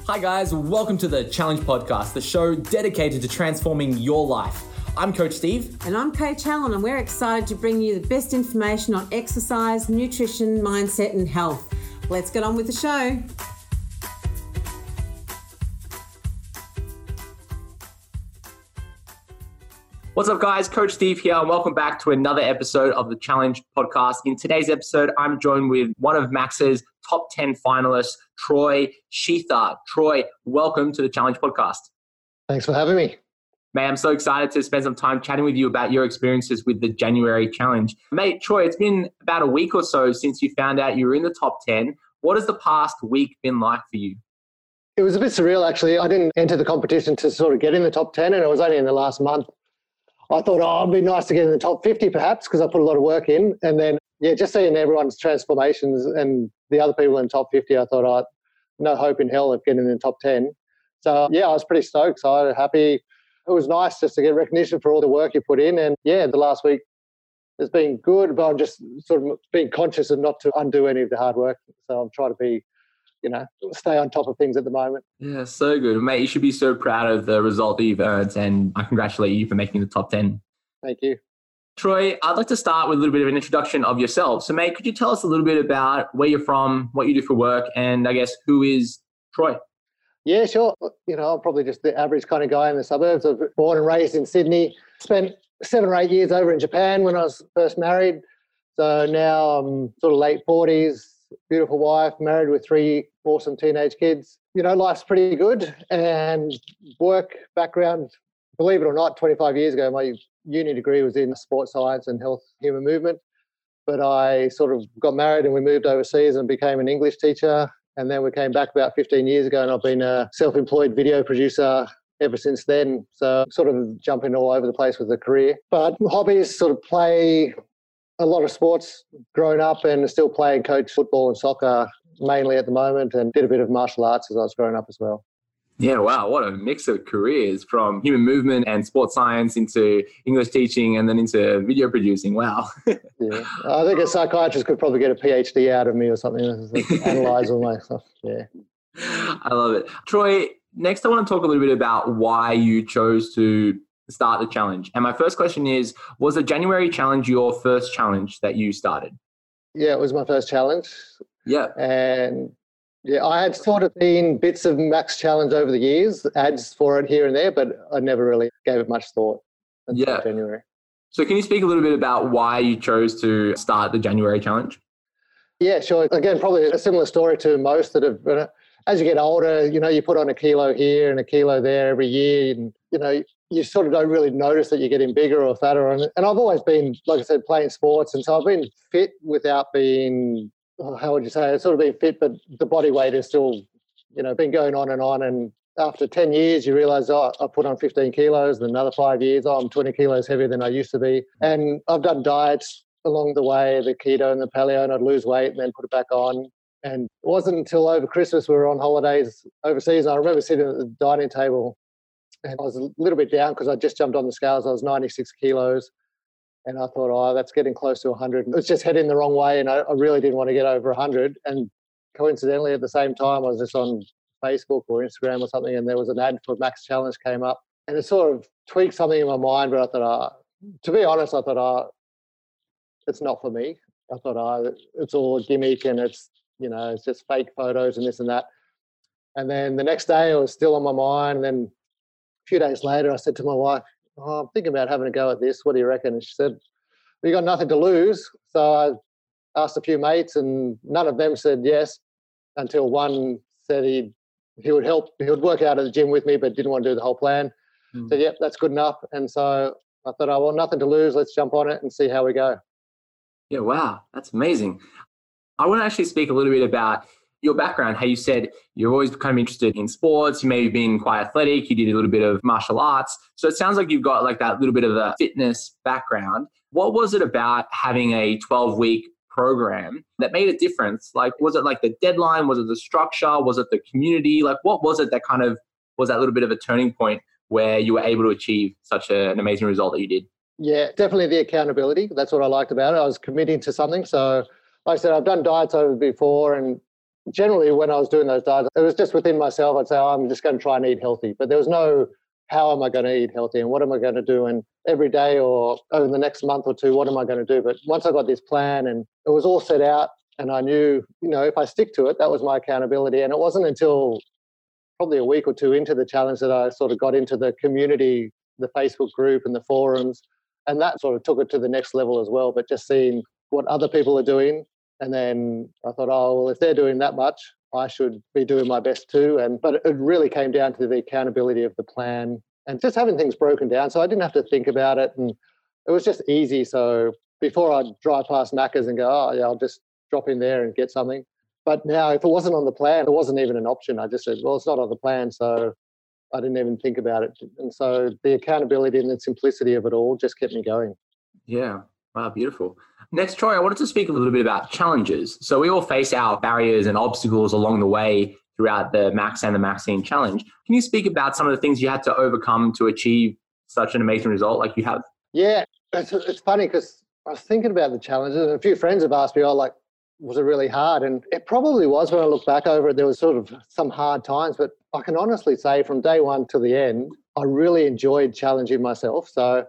Hi guys, welcome to the Challenge Podcast, the show dedicated to transforming your life. I'm Coach Steve. And I'm Coach Helen, and we're excited to bring you the best information on exercise, nutrition, mindset and health. Let's get on with the show. What's up guys, Coach Steve here, and welcome back to another episode of the Challenge Podcast. In today's episode, I'm joined with one of Max's top 10 finalists, Troy Sheethart. Troy, welcome to the Challenge Podcast. Thanks for having me. Mate, I'm so excited to spend some time chatting with you about your experiences with the January Challenge. Mate, Troy, it's been about a week or so since you found out you were in the top 10. What has the past week been like for you? It was a bit surreal, actually. I didn't enter the competition to sort of get in the top 10, and it was only in the last month. I thought, it'd be nice to get in the top 50 perhaps, because I put a lot of work in. And then, just seeing everyone's transformations and the other people in the top 50, I thought, no hope in hell of getting in the top 10. So, I was pretty stoked, excited, happy. It was nice just to get recognition for all the work you put in. And, the last week has been good, but I'm just sort of being conscious of not to undo any of the hard work. So I'm trying to be, stay on top of things at the moment. Yeah, so good. Mate, you should be so proud of the result that you've earned, and I congratulate you for making the top 10. Thank you. Troy, I'd like to start with a little bit of an introduction of yourself. So, mate, could you tell us a little bit about where you're from, what you do for work, and I guess who is Troy? Yeah, sure. I'm probably just the average kind of guy in the suburbs. I was born and raised in Sydney, spent 7 or 8 years over in Japan when I was first married. So now I'm sort of late 40s, beautiful wife, married with 3 awesome teenage kids. Life's pretty good. And work background, believe it or not, 25 years ago, my uni degree was in sports science and health human movement. But I sort of got married and we moved overseas and became an English teacher. And then we came back about 15 years ago, and I've been a self-employed video producer ever since then. So sort of jumping all over the place with the career. But hobbies, sort of play a lot of sports growing up, and still play and coach football and soccer mainly at the moment, and did a bit of martial arts as I was growing up as well. Yeah, wow, what a mix of careers, from human movement and sports science into English teaching and then into video producing. Wow. Yeah, I think a psychiatrist could probably get a PhD out of me or something, analyze all my stuff. Yeah. I love it. Troy, next I want to talk a little bit about why you chose to start the challenge. And my first question is, was the January challenge your first challenge that you started? Yeah, it was my first challenge. Yeah. And I had sort of seen bits of Max Challenge over the years, ads for it here and there, but I never really gave it much thought until January. So can you speak a little bit about why you chose to start the January challenge? Yeah, sure. Again, probably a similar story to most that have, as you get older, you put on a kilo here and a kilo there every year, and, you sort of don't really notice that you're getting bigger or fatter. And I've always been, like I said, playing sports. And so I've been fit without being, how would you say, it's sort of been fit, but the body weight is still, been going on. And after 10 years, you realize, I put on 15 kilos, and another 5 years, I'm 20 kilos heavier than I used to be. And I've done diets along the way, the keto and the paleo, and I'd lose weight and then put it back on. And it wasn't until over Christmas we were on holidays overseas. I remember sitting at the dining table, and I was a little bit down because I just jumped on the scales. I was 96 kilos. And I thought, that's getting close to 100. It was just heading the wrong way, and I really didn't want to get over 100. And coincidentally, at the same time, I was just on Facebook or Instagram or something, and there was an ad for Max Challenge came up. And it sort of tweaked something in my mind, but I thought, to be honest, it's not for me. I thought, it's all a gimmick, and it's just fake photos and this and that. And then the next day, it was still on my mind. And then a few days later, I said to my wife, I'm thinking about having a go at this. What do you reckon? And she said, well, you got nothing to lose. So I asked a few mates, and none of them said yes, until one said he would help. He would work out at the gym with me, but didn't want to do the whole plan. Said, yep, that's good enough. And so I thought, nothing to lose. Let's jump on it and see how we go. Yeah, wow. That's amazing. I want to actually speak a little bit about your background, how you said you're always kind of interested in sports. You may have been quite athletic. You did a little bit of martial arts. So it sounds like you've got like that little bit of a fitness background. What was it about having a 12-week program that made a difference? Like, was it like the deadline? Was it the structure? Was it the community? Like, what was it that kind of was that little bit of a turning point where you were able to achieve such an amazing result that you did? Yeah, definitely the accountability. That's what I liked about it. I was committing to something. So like I said, I've done diets over before, and generally when I was doing those diets, it was just within myself. I'd say, oh, I'm just going to try and eat healthy. But there was no, how am I going to eat healthy and what am I going to do? And every day or over the next month or two, what am I going to do? But once I got this plan and it was all set out and I knew, if I stick to it, that was my accountability. And it wasn't until probably a week or two into the challenge that I sort of got into the community, the Facebook group and the forums. And that sort of took it to the next level as well. But just seeing what other people are doing. And then I thought, oh, well, if they're doing that much, I should be doing my best too. But it really came down to the accountability of the plan and just having things broken down. So I didn't have to think about it. And it was just easy. So before I'd drive past Macca's and go, oh, yeah, I'll just drop in there and get something. But now if it wasn't on the plan, it wasn't even an option. I just said, well, it's not on the plan. So I didn't even think about it. And so the accountability and the simplicity of it all just kept me going. Yeah. Wow, beautiful. Next, Troy, I wanted to speak a little bit about challenges. So we all face our barriers and obstacles along the way throughout the Max and the Maxine Challenge. Can you speak about some of the things you had to overcome to achieve such an amazing result like you have? Yeah, it's funny because I was thinking about the challenges and a few friends have asked me, was it really hard? And it probably was when I look back over it. There was sort of some hard times, but I can honestly say from day one to the end, I really enjoyed challenging myself. So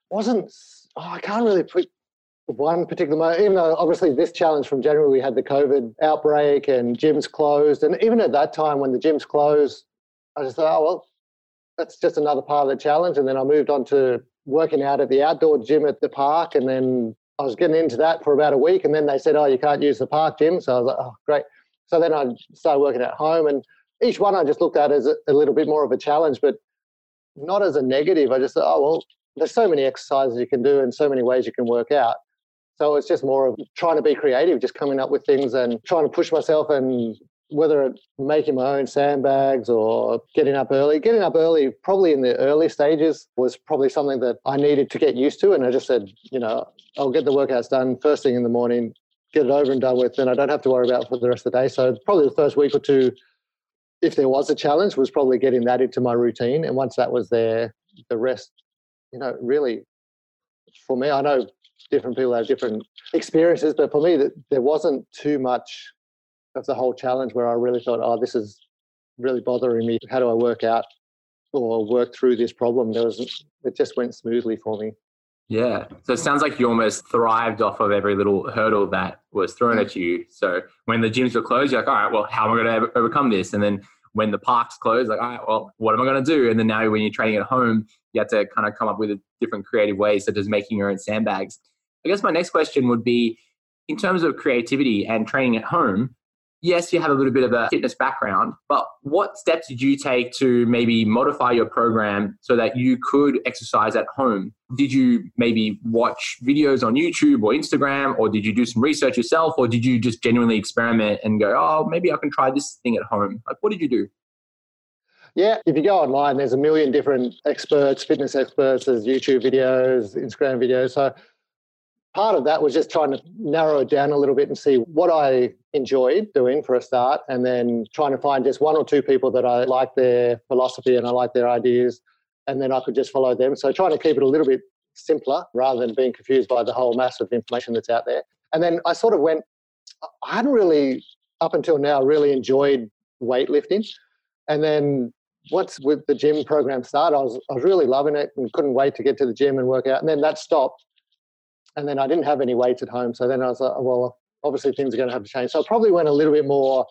I can't really put one particular moment, even though obviously this challenge from January, we had the COVID outbreak and gyms closed. And even at that time when the gyms closed, I just thought, oh, well, that's just another part of the challenge. And then I moved on to working out at the outdoor gym at the park. And then I was getting into that for about a week. And then they said, oh, you can't use the park gym. So I was like, oh, great. So then I started working at home. And each one I just looked at as a little bit more of a challenge, but not as a negative. I just thought, oh, well, there's so many exercises you can do and so many ways you can work out. So it's just more of trying to be creative, just coming up with things and trying to push myself, and whether it's making my own sandbags or getting up early. Getting up early, probably in the early stages, was probably something that I needed to get used to. And I just said, I'll get the workouts done first thing in the morning, get it over and done with, then I don't have to worry about it for the rest of the day. So probably the first week or two, if there was a challenge, was probably getting that into my routine. And once that was there, the rest, really, for me, I know different people have different experiences, but for me, there wasn't too much of the whole challenge where I really thought, oh, this is really bothering me. How do I work out or work through this problem? It just went smoothly for me. Yeah. So it sounds like you almost thrived off of every little hurdle that was thrown at you. So when the gyms were closed, you're like, all right, well, how am I going to overcome this? And then when the parks closed, like, all right, well, what am I going to do? And then now when you're training at home, you have to kind of come up with different creative ways, such as making your own sandbags. I guess my next question would be, in terms of creativity and training at home, yes, you have a little bit of a fitness background, but what steps did you take to maybe modify your program so that you could exercise at home? Did you maybe watch videos on YouTube or Instagram, or did you do some research yourself, or did you just genuinely experiment and go, oh, maybe I can try this thing at home? Like, what did you do? Yeah, if you go online, there's a million different experts, fitness experts, there's YouTube videos, Instagram videos. So part of that was just trying to narrow it down a little bit and see what I enjoyed doing for a start, and then trying to find just one or two people that I like their philosophy and I like their ideas, and then I could just follow them. So trying to keep it a little bit simpler rather than being confused by the whole mass of information that's out there. And then I sort of I hadn't really, up until now, really enjoyed weightlifting. And then once with the gym program started, I was really loving it and couldn't wait to get to the gym and work out. And then that stopped. And then I didn't have any weights at home. So then I was like, well, obviously things are going to have to change. So I probably went a little bit more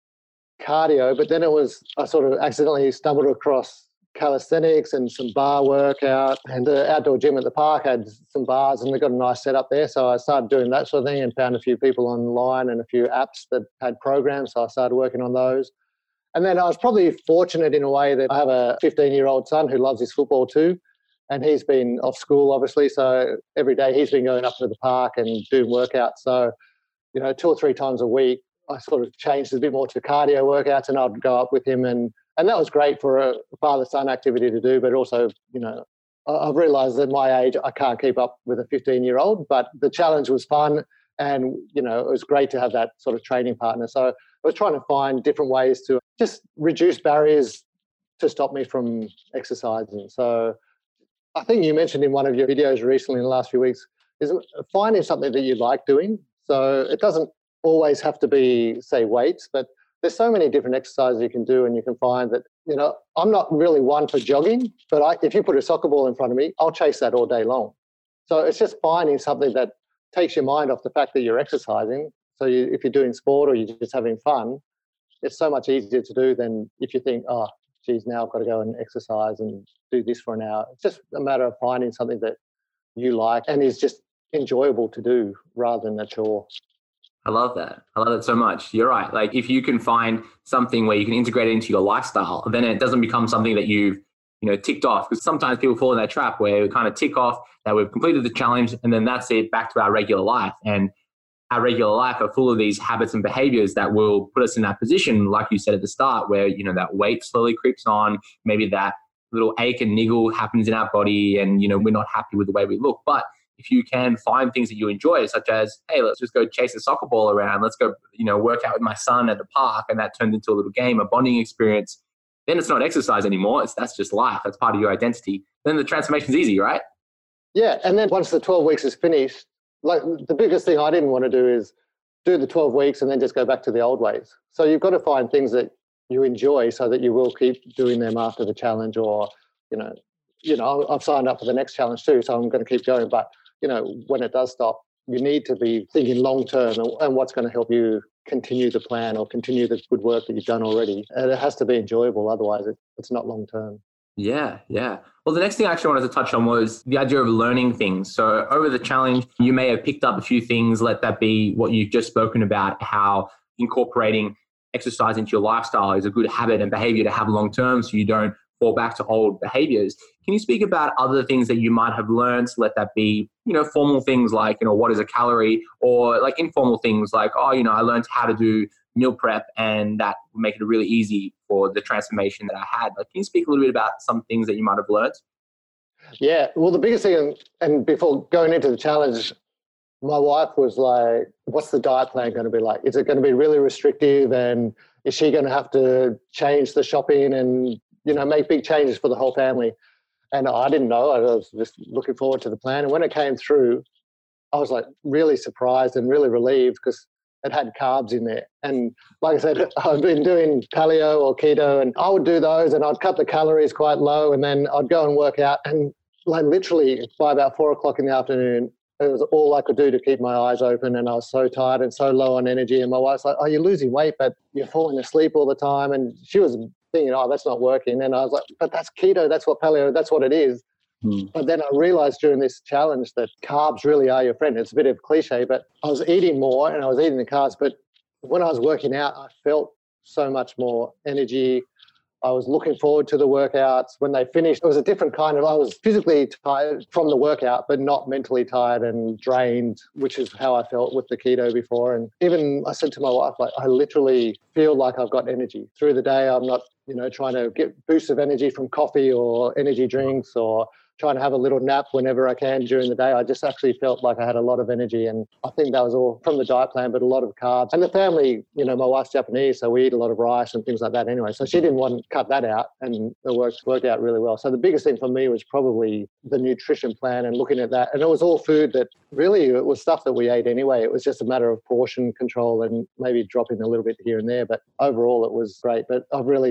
cardio, but then I sort of accidentally stumbled across calisthenics and some bar workout, and the outdoor gym at the park had some bars and they got a nice setup there. So I started doing that sort of thing and found a few people online and a few apps that had programs. So I started working on those. And then I was probably fortunate in a way that I have a 15-year-old son who loves his football too. And he's been off school, obviously. So every day he's been going up to the park and doing workouts. So, 2 or 3 times a week, I sort of changed a bit more to cardio workouts, and I'd go up with him. And that was great for a father-son activity to do. But also, I've realised at my age, I can't keep up with a 15-year-old. But the challenge was fun. And, it was great to have that sort of training partner. So I was trying to find different ways to just reduce barriers to stop me from exercising. So I think you mentioned in one of your videos recently in the last few weeks is finding something that you like doing. So it doesn't always have to be, say, weights, but there's so many different exercises you can do, and you can find that, I'm not really one for jogging, but if you put a soccer ball in front of me, I'll chase that all day long. So it's just finding something that takes your mind off the fact that you're exercising. So if you're doing sport or you're just having fun, it's so much easier to do than if you think, oh, geez, now I've got to go and exercise and do this for an hour. It's just a matter of finding something that you like and is just enjoyable to do rather than a chore. I love that. I love it so much. You're right. Like if you can find something where you can integrate it into your lifestyle, then it doesn't become something that you've ticked off. Because sometimes people fall in that trap where we kind of tick off that we've completed the challenge and then that's it, back to our regular life. And our regular life are full of these habits and behaviors that will put us in that position, like you said at the start, where that weight slowly creeps on, maybe that little ache and niggle happens in our body, and we're not happy with the way we look. But if you can find things that you enjoy, such as, hey, let's just go chase a soccer ball around, let's go work out with my son at the park, and that turns into a little game, a bonding experience, then it's not exercise anymore. That's just life. That's part of your identity. Then the transformation's easy, right? Yeah, and then once the 12 weeks is finished, like the biggest thing I didn't want to do is do the 12 weeks and then just go back to the old ways. So you've got to find things that you enjoy so that you will keep doing them after the challenge, or, I've signed up for the next challenge too, so I'm going to keep going. But, when it does stop, you need to be thinking long term and what's going to help you continue the plan or continue the good work that you've done already. And it has to be enjoyable. Otherwise, it's not long term. Yeah. Well, the next thing I actually wanted to touch on was the idea of learning things. So over the challenge, you may have picked up a few things. Let that be what you've just spoken about, how incorporating exercise into your lifestyle is a good habit and behavior to have long term so you don't fall back to old behaviors. Can you speak about other things that you might have learned? Let that be, formal things like, what is a calorie, or like informal things like, I learned how to do meal prep, and that would make it really easy for the transformation that I had. Like, can you speak a little bit about some things that you might have learned? Yeah, well, the biggest thing, and before going into the challenge, my wife was like, what's the diet plan going to be like? Is it going to be really restrictive, and is she going to have to change the shopping and, make big changes for the whole family? And I didn't know. I was just looking forward to the plan. And when it came through, I was like really surprised and really relieved because it had carbs in there. And like I said, I've been doing paleo or keto, and I would do those and I'd cut the calories quite low, and then I'd go and work out. And like literally by about 4:00 in the afternoon, it was all I could do to keep my eyes open, and I was so tired and so low on energy. And my wife's like, oh, you're losing weight, but you're falling asleep all the time. And she was thinking, oh, that's not working. And I was like, but that's keto, that's what paleo, that's what it is. But then I realized during this challenge that carbs really are your friend. It's a bit of a cliche, but I was eating more and I was eating the carbs. But when I was working out, I felt so much more energy. I was looking forward to the workouts. When they finished, it was a different kind of, I was physically tired from the workout, but not mentally tired and drained, which is how I felt with the keto before. And even I said to my wife, like, I literally feel like I've got energy through the day. I'm not, trying to get boosts of energy from coffee or energy drinks or trying to have a little nap whenever I can during the day. I just actually felt like I had a lot of energy, and I think that was all from the diet plan, but a lot of carbs. And the family, my wife's Japanese, so we eat a lot of rice and things like that anyway. So she didn't want to cut that out, and it worked out really well. So the biggest thing for me was probably the nutrition plan and looking at that. And it was all food that really, it was stuff that we ate anyway. It was just a matter of portion control and maybe dropping a little bit here and there. But overall, it was great. But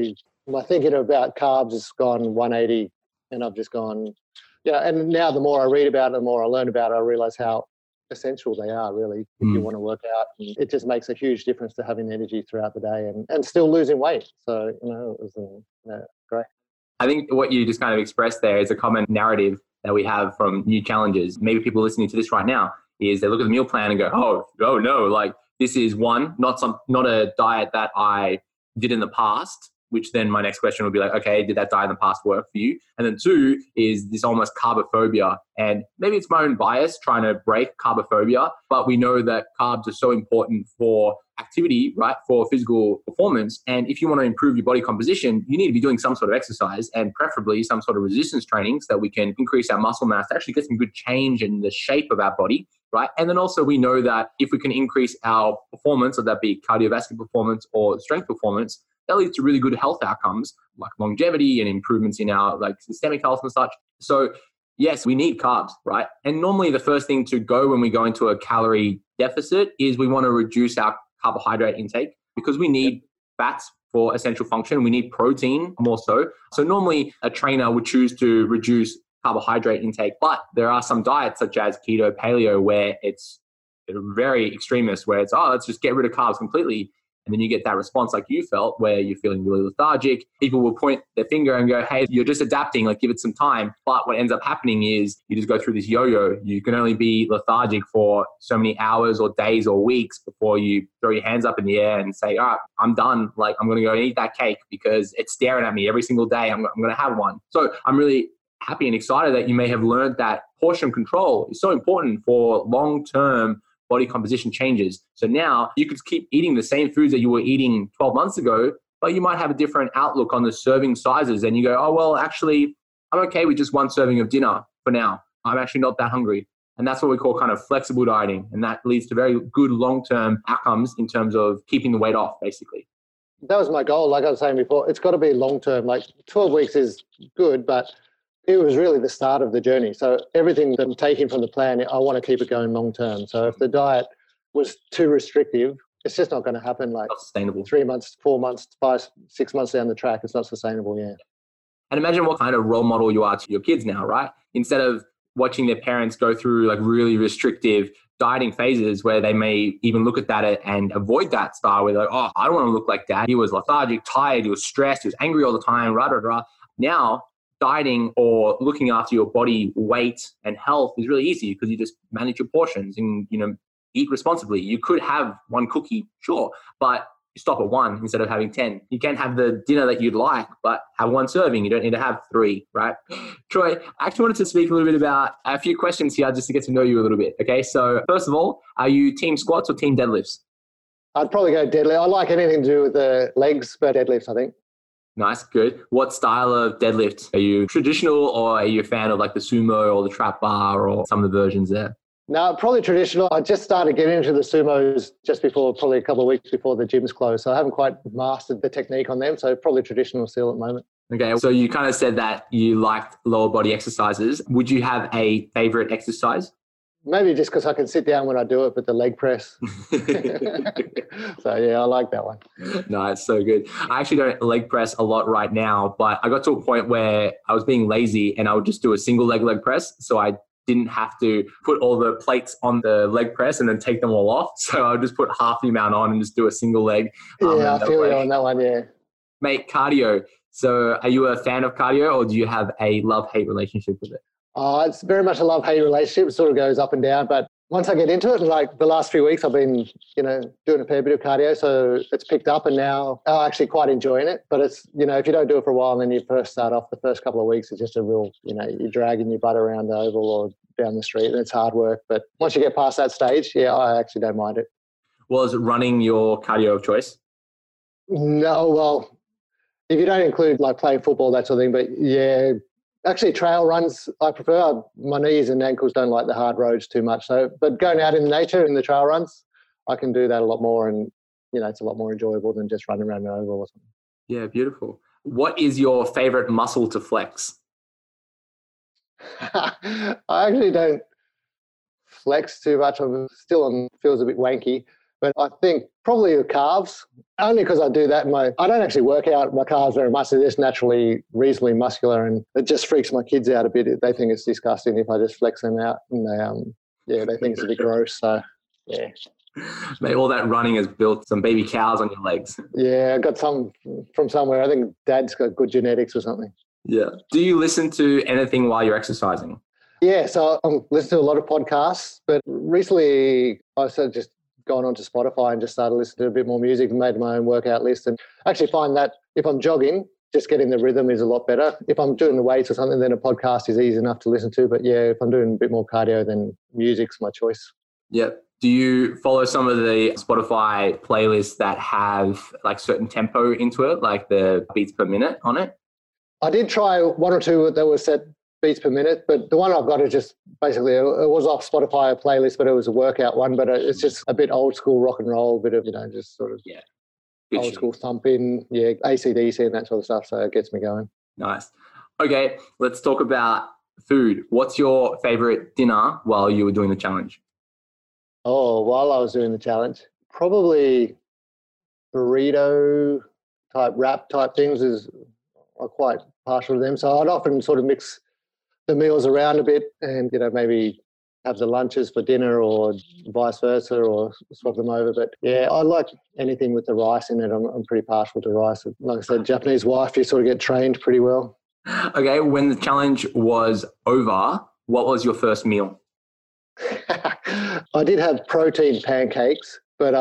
my thinking about carbs has gone 180, and I've just gone, and now the more I read about it, the more I learn about it, I realize how essential they are, really, if you want to work out. And it just makes a huge difference to having energy throughout the day and still losing weight. So, it was great. I think what you just kind of expressed there is a common narrative that we have from new challenges. Maybe people listening to this right now is they look at the meal plan and go, oh no, like this is one, not a diet that I did in the past, which then my next question would be like, okay, did that diet in the past work for you? And then two is this almost carbophobia. And maybe it's my own bias trying to break carbophobia, but we know that carbs are so important for activity, right? For physical performance. And if you want to improve your body composition, you need to be doing some sort of exercise, and preferably some sort of resistance training so that we can increase our muscle mass to actually get some good change in the shape of our body, right? And then also we know that if we can increase our performance, whether that be cardiovascular performance or strength performance, that leads to really good health outcomes like longevity and improvements in our like systemic health and such. So Yes, we need carbs, right? And normally the first thing to go when we go into a calorie deficit is we want to reduce our carbohydrate intake because we need fats for essential function. We need protein more so. So normally a trainer would choose to reduce carbohydrate intake, but there are some diets such as keto, paleo, where it's very extremist, where it's, let's just get rid of carbs completely. And then you get that response like you felt where you're feeling really lethargic. People will point their finger and go, hey, you're just adapting, like give it some time. But what ends up happening is you just go through this yo-yo. You can only be lethargic for so many hours or days or weeks before you throw your hands up in the air and say, all right, I'm done. Like I'm going to go and eat that cake because it's staring at me every single day. I'm going to have one. So I'm really happy and excited that you may have learned that portion control is so important for long-term body composition changes. So now you could keep eating the same foods that you were eating 12 months ago, but you might have a different outlook on the serving sizes. And you go, oh, well, actually, I'm okay with just one serving of dinner for now. I'm actually not that hungry. And that's what we call kind of flexible dieting. And that leads to very good long-term outcomes in terms of keeping the weight off, basically. That was my goal. Like I was saying before, it's got to be long-term. Like 12 weeks is good, but it was really the start of the journey. So everything that I'm taking from the plan, I want to keep it going long term. So if the diet was too restrictive, it's just not going to happen like not sustainable. 3 months, 4 months, 5, 6 months down the track. It's not sustainable, yeah. And imagine what kind of role model you are to your kids now, right? Instead of watching their parents go through like really restrictive dieting phases where they may even look at that and avoid that style where they're like, oh, I don't want to look like dad. He was lethargic, tired, he was stressed, he was angry all the time, rah, rah, rah. Now, dieting or looking after your body weight and health is really easy because you just manage your portions and, eat responsibly. You could have one cookie, sure, but you stop at one instead of having 10. You can have the dinner that you'd like, but have one serving. You don't need to have 3, right? Troy, I actually wanted to speak a little bit about a few questions here just to get to know you a little bit. Okay, so first of all, are you team squats or team deadlifts? I'd probably go deadlift. I like anything to do with the legs, but deadlifts, I think. Nice, good. What style of deadlift? Are you traditional or are you a fan of like the sumo or the trap bar or some of the versions there? No, probably traditional. I just started getting into the sumos just before, probably a couple of weeks before the gyms closed. So I haven't quite mastered the technique on them. So probably traditional still at the moment. Okay, so you kind of said that you liked lower body exercises. Would you have a favorite exercise? Maybe just because I can sit down when I do it, but the leg press. So, yeah, I like that one. No, it's so good. I actually don't leg press a lot right now, but I got to a point where I was being lazy and I would just do a single leg press. So I didn't have to put all the plates on the leg press and then take them all off. So I would just put half the amount on and just do a single leg. Yeah, I feel you on that one, yeah. Mate, cardio. So are you a fan of cardio or do you have a love-hate relationship with it? It's very much a love-hate relationship. It sort of goes up and down. But once I get into it, like the last few weeks, I've been, doing a fair bit of cardio. So it's picked up and now I'm actually quite enjoying it. But it's, if you don't do it for a while and then you first start off the first couple of weeks, it's just a real, you're dragging your butt around the oval or down the street and it's hard work. But once you get past that stage, yeah, I actually don't mind it. Well, is running your cardio of choice? No, well, if you don't include like playing football, that sort of thing, but yeah, actually trail runs I prefer. My knees and ankles don't like the hard roads too much. So, but going out in the nature in the trail runs, I can do that a lot more and, it's a lot more enjoyable than just running around an oval or something. Yeah, beautiful. What is your favorite muscle to flex? I actually don't flex too much. I'm still feels a bit wanky. But I think probably the calves, only because I do that. I don't actually work out my calves very much. They're just naturally reasonably muscular, and it just freaks my kids out a bit. They think it's disgusting if I just flex them out, and they think it's a bit gross. So, yeah. Mate, all that running has built some baby cows on your legs. Yeah, I got some from somewhere. I think Dad's got good genetics or something. Yeah. Do you listen to anything while you're exercising? Yeah, so I'm listening to a lot of podcasts, but recently I just gone onto Spotify and just started listening to a bit more music and made my own workout list. And I actually find that if I'm jogging, just getting the rhythm is a lot better. If I'm doing the weights or something, then a podcast is easy enough to listen to. But yeah, if I'm doing a bit more cardio, then music's my choice. Yeah. Do you follow some of the Spotify playlists that have like certain tempo into it, like the beats per minute on it? I did try one or two that were set beats per minute, but the one I've got is just basically, it was off Spotify playlist, but it was a workout one, but it's just a bit old school rock and roll, a bit of, just sort of old school thumping, AC/DC and that sort of stuff. So it gets me going. Nice. Okay, let's talk about food. What's your favorite dinner while you were doing the challenge? Oh, while I was doing the challenge, probably burrito type wrap type things is I'm quite partial to them. So I'd often sort of mix the meals around a bit and, maybe have the lunches for dinner or vice versa or swap them over. But yeah, I like anything with the rice in it. I'm pretty partial to rice. Like I said, Japanese wife, you sort of get trained pretty well. Okay, when the challenge was over, what was your first meal? I did have protein pancakes, but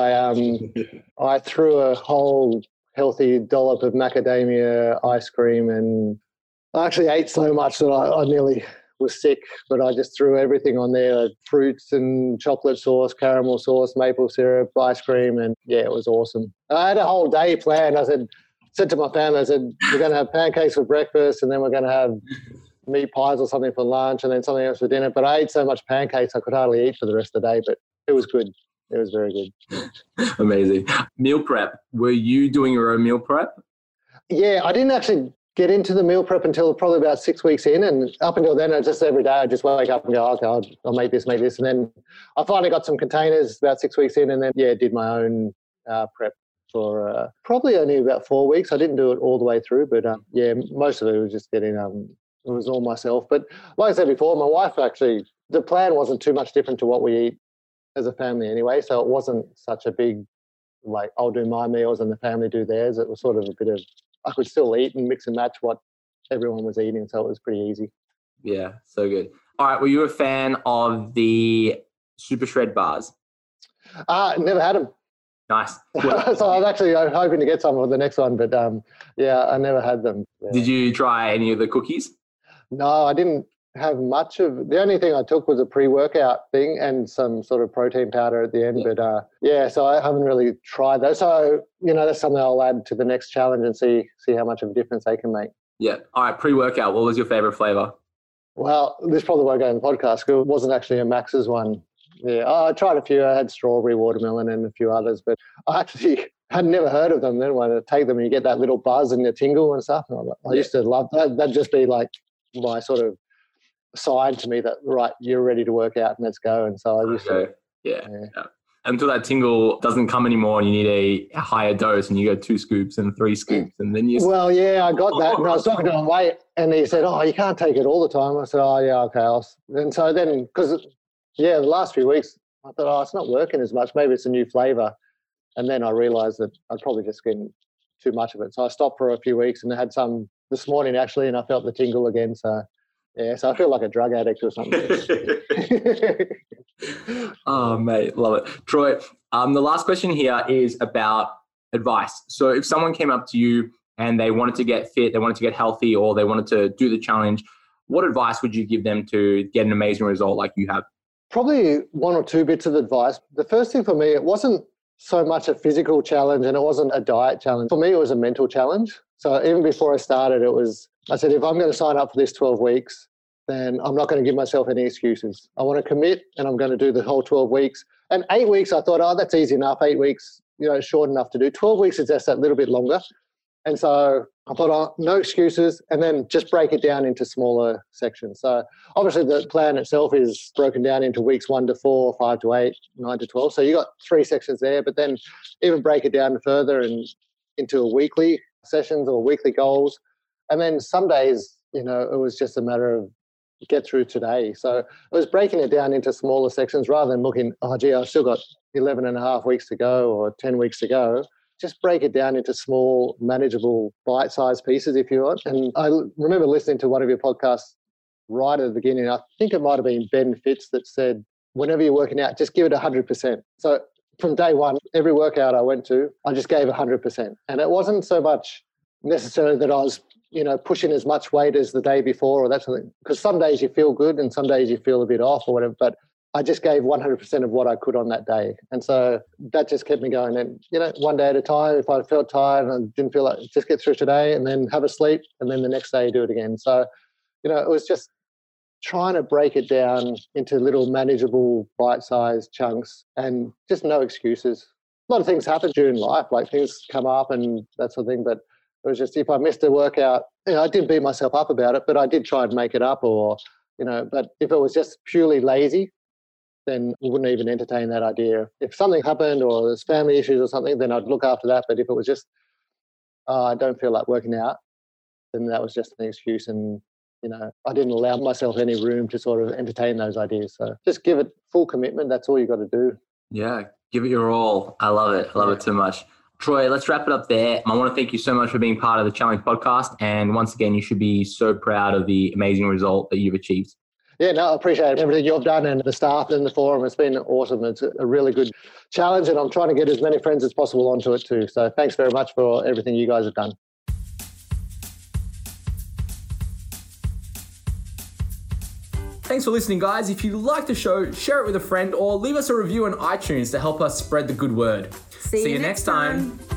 I threw a whole healthy dollop of macadamia ice cream, and I actually ate so much that I nearly was sick, but I just threw everything on there, fruits and chocolate sauce, caramel sauce, maple syrup, ice cream, and yeah, it was awesome. I had a whole day planned. I said to my family, we're going to have pancakes for breakfast, and then we're going to have meat pies or something for lunch, and then something else for dinner. But I ate so much pancakes I could hardly eat for the rest of the day, but it was good. It was very good. Amazing. Meal prep. Were you doing your own meal prep? Yeah, I didn't actually get into the meal prep until probably about 6 weeks in, and up until then, every day I just wake up and go, okay, I'll make this, and then I finally got some containers about 6 weeks in, and then did my own prep for probably only about 4 weeks. I didn't do it all the way through, but most of it was just getting it was all myself. But like I said before, my wife actually, the plan wasn't too much different to what we eat as a family anyway, so it wasn't such a big like I'll do my meals and the family do theirs. It was sort of a bit of I could still eat and mix and match what everyone was eating, so it was pretty easy. Yeah, so good. All right, were you a fan of the Super Shred bars? Never had them. Nice. So I'm actually hoping to get some for the next one, but I never had them. Yeah. Did you try any of the cookies? No, I didn't have much of. The only thing I took was a pre-workout thing and some sort of protein powder at the end. Yeah. But so I haven't really tried those. So that's something I'll add to the next challenge and see how much of a difference they can make. Yeah. All right. Pre-workout. What was your favorite flavor? Well, this probably won't go in the podcast because it wasn't actually a Max's one. Yeah, I tried a few. I had strawberry, watermelon, and a few others, but I actually had never heard of them. Then when I take them and you get that little buzz and the tingle and stuff, and I used to love that. That'd just be like my sort of sign to me that, right, you're ready to work out and let's go. And so I used to. Yeah. Until that tingle doesn't come anymore and you need a higher dose and you go 2 scoops and 3 scoops and then you... Well, yeah, I got that. And I was talking to him, mate, and he said, you can't take it all the time. I said, yeah, okay. And so then, because... the last few weeks, I thought, it's not working as much. Maybe it's a new flavour. And then I realised that I'd probably just getting too much of it. So I stopped for a few weeks and I had some this morning actually, and I felt the tingle again. So, so I feel like a drug addict or something. Oh, mate, love it. Troy, the last question here is about advice. So if someone came up to you and they wanted to get fit, they wanted to get healthy, or they wanted to do the challenge, what advice would you give them to get an amazing result like you have? Probably 1 or 2 bits of advice. The first thing for me, it wasn't so much a physical challenge and it wasn't a diet challenge. For me, it was a mental challenge. So even before I started, I said, if I'm going to sign up for this 12 weeks, then I'm not going to give myself any excuses. I want to commit and I'm going to do the whole 12 weeks. And 8 weeks, I thought, that's easy enough. 8 weeks, short enough to do. 12 weeks is just that little bit longer. And so I thought, no excuses, and then just break it down into smaller sections. So obviously the plan itself is broken down into weeks 1 to 4, 5 to 8, 9 to 12. So you got 3 sections there, but then even break it down further and into weekly sessions or weekly goals. And then some days, it was just a matter of get through today. So I was breaking it down into smaller sections rather than looking, I've still got 11 and a half weeks to go or 10 weeks to go. Just break it down into small, manageable, bite-sized pieces if you want. And I remember listening to one of your podcasts right at the beginning. I think it might have been Ben Fitz that said, whenever you're working out, just give it 100%. So from day one, every workout I went to, I just gave 100%. And it wasn't so much necessarily that I was, pushing as much weight as the day before or that sort of thing. Because some days you feel good and some days you feel a bit off or whatever. But I just gave 100% of what I could on that day. And so that just kept me going. And, one day at a time, if I felt tired and I didn't feel like, just get through today and then have a sleep and then the next day do it again. So, it was just trying to break it down into little manageable bite-sized chunks and just no excuses. A lot of things happen during life, like things come up and that sort of thing. But it was just if I missed a workout, I didn't beat myself up about it, but I did try and make it up or But if it was just purely lazy, then we wouldn't even entertain that idea. If something happened or there's family issues or something, then I'd look after that. But if it was just, I don't feel like working out, then that was just an excuse. And, I didn't allow myself any room to sort of entertain those ideas. So just give it full commitment. That's all you got to do. Yeah, give it your all. I love it. I love it so much. Troy, let's wrap it up there. I want to thank you so much for being part of the Challenge podcast. And once again, you should be so proud of the amazing result that you've achieved. Yeah, no, I appreciate everything you've done and the staff and the forum. It's been awesome. It's a really good challenge, and I'm trying to get as many friends as possible onto it too. So thanks very much for everything you guys have done. Thanks for listening, guys. If you like the show, share it with a friend or leave us a review on iTunes to help us spread the good word. See you next time.